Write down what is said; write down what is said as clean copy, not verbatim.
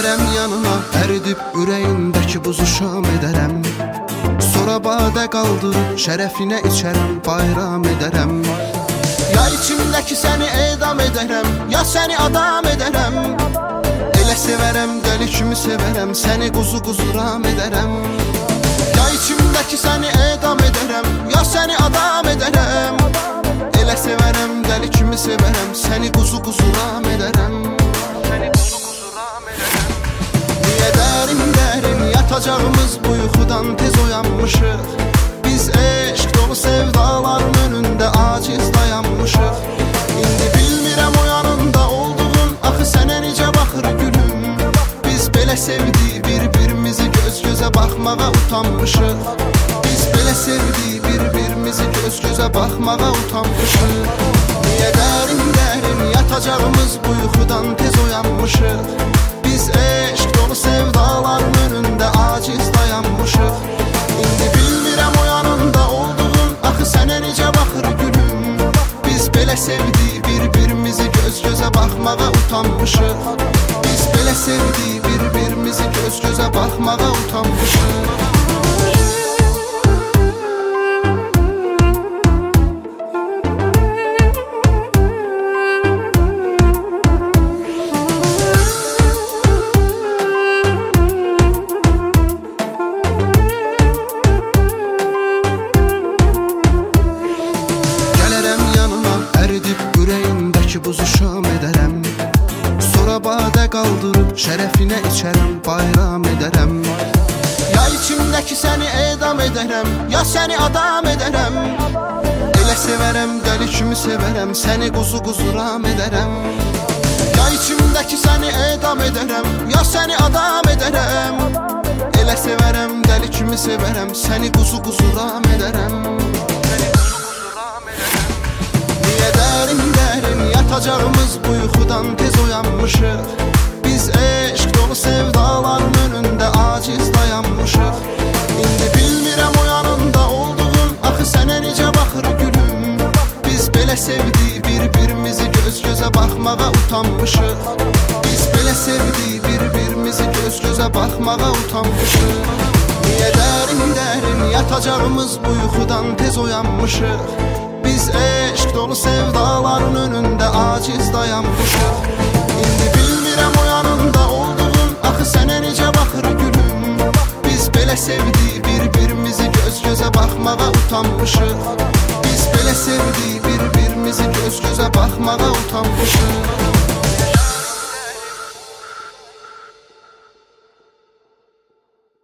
Gələrəm yanına, əridib ürəyindəki buzu şam edərəm. Sonra badə qaldırıb şərəfinə içərəm, bayram edərəm. Ya içimdəki səni edam edərəm, ya səni adam edərəm. Elə sevərəm, dəli kimi sevərəm, səni quzu ram edərəm. Ya içimdəki səni edam edərəm, ya səni adam edərəm. Elə sevərəm, dəli kimi sevərəm, səni quzu ram edərəm. Niyə dərin yatacağımız bu yuxudan tez oyanmışıq? Biz eşq dolu sevdaların önündə aciz dayanmışıq. İndi bilmirəm o yanında olduğun, axı sənə necə baxır gülüm. Biz belə sevdik bir-birimizi, göz-gözə baxmağa utanmışıq. Biz belə sevdik bir-birimizi, göz-gözə baxmağa utanmışıq. Niyə dərin yatacağımız bu yuxudan tez oyanmışıq? Biz eşq dolu sevdaların önündə aciz dayanmışıq. İndi bilmirəm o yanında olduğun, axı sənə necə baxır gülüm. Biz belə sevdik bir-birimizi, göz-gözə baxmağa utanmışıq. Biz belə sevdik bir-birimizi, göz-gözə baxmağa utanmışıq. Buzu şam edərəm. Sonra badə qaldırıb şərəfinə içərəm, bayram edərəm. Ya içimdəki səni edam edərəm, ya səni adam edərəm. Elə sevərəm, dəli kimi sevərəm, səni quzu ram edərəm. Ya içimdəki səni edam edərəm, ya səni adam edərəm. Elə sevərəm, dəli kimi sevərəm, səni quzu ram edərəm. Niyə dərin yatacağımız bu yuxudan tez oyanmışıq? Biz eşq dolu sevdaların önündə aciz dayanmışıq. İndi bilmirəm o yanında olduğun, axı sənə necə baxır gülüm. Biz belə sevdik bir-birimizi, göz-gözə baxmağa utanmışıq. Biz belə sevdik bir-birimizi, göz-gözə baxmağa utanmışıq. Niyə dərin yatacağımız bu yuxudan tez oyanmışıq? Biz eşq dolu sevdaların önündə aciz dayanmışıq. İndi bilmirəm o yanında olduğun, axı sənə necə baxır gülüm. Biz belə sevdik bir-birimizi, göz-gözə baxmağa utanmışıq. Biz belə sevdik bir-birimizi, göz-gözə baxmağa utanmışıq.